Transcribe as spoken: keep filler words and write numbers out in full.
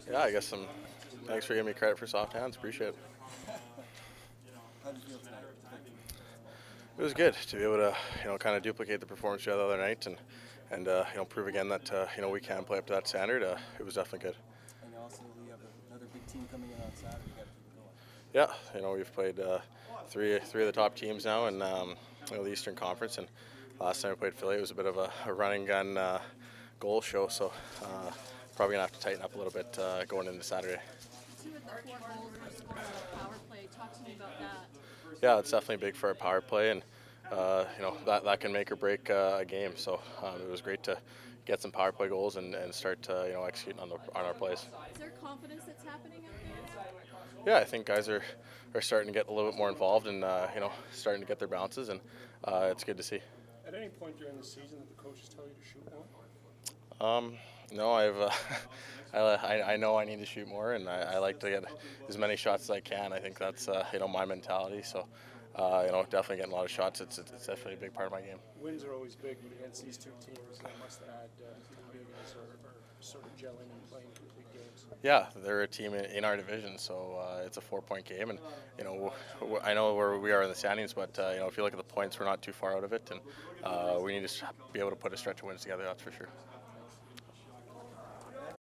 Yeah, I guess some. Thanks for giving me credit for soft hands. Appreciate it. How did you feel tonight? It was good to be able to, you know, kind of duplicate the performance we had the other night and and uh, you know prove again that uh, you know we can play up to that standard. Uh, it was definitely good. And also, we have another big team coming in on Saturday. You got to keep it going. Yeah, you know we've played uh, three three of the top teams now in um, you know, the Eastern Conference, and last time we played Philly it was a bit of a, a running gun uh, goal show. So uh, probably gonna have to tighten up a little bit uh, going into Saturday. Two of the four goals were scored on the power play. Talk to me about that. Yeah, it's definitely big for our power play, and uh, you know that that can make or break uh, a game. So um, it was great to get some power play goals and, and start uh, you know executing on the on our plays. Is there confidence that's happening out there? Yeah, I think guys are, are starting to get a little bit more involved and uh, you know starting to get their bounces, and uh, it's good to see. At any point during the season, did the coaches tell you to shoot more? Um, no, I've uh, I, I know I need to shoot more, and I, I like to get as many shots as I can. I think that's uh, you know my mentality. So uh, you know definitely getting a lot of shots. It's it's definitely a big part of my game. Wins are always big, but against these two teams, that must add uh, to the bigness or, or sort of gelling and playing complete games. Yeah, they're a team in, in our division, so uh, it's a four-point game, and you know w- w- I know where we are in the standings, but uh, you know if you look at the points, we're not too far out of it, and uh, we need to be able to put a stretch of wins together. That's for sure.